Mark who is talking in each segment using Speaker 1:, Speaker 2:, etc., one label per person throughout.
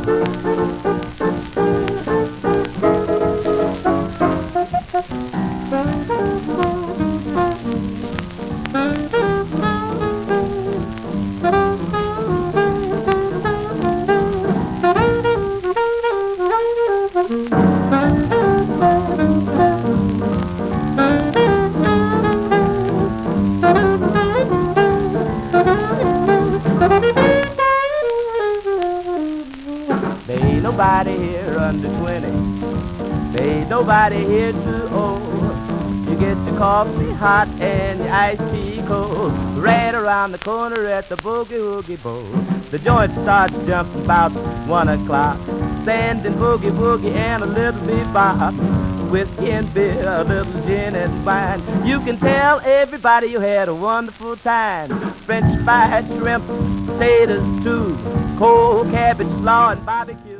Speaker 1: There ain't nobody here under 20. There ain't nobody here too old. You get your coffee hot and your iced tea cold. Right around the corner at the Boogie Woogie Bowl. The joint starts jumping about 1 o'clock. Standing boogie woogie and a little bebop. Whiskey and beer, a little gin and wine. You can tell everybody you had a wonderful time. French fried shrimp, potatoes too, cold cabbage, slaw, and barbecue.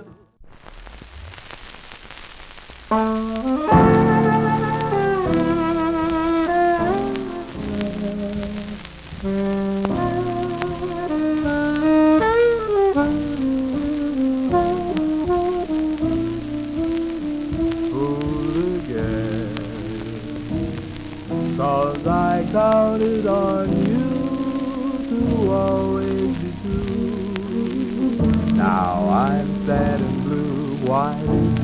Speaker 1: Cause I counted on you to always be true. Now I'm sad and blue, why did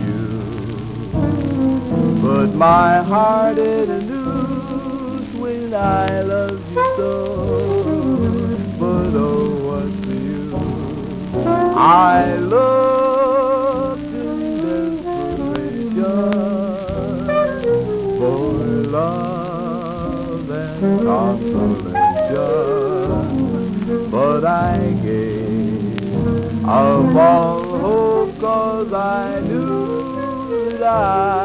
Speaker 1: you put my heart in a noose when I loved you so? But oh, what's the use? I looked in desperation for love and consolation, but I gave up all hope, 'cause I knew that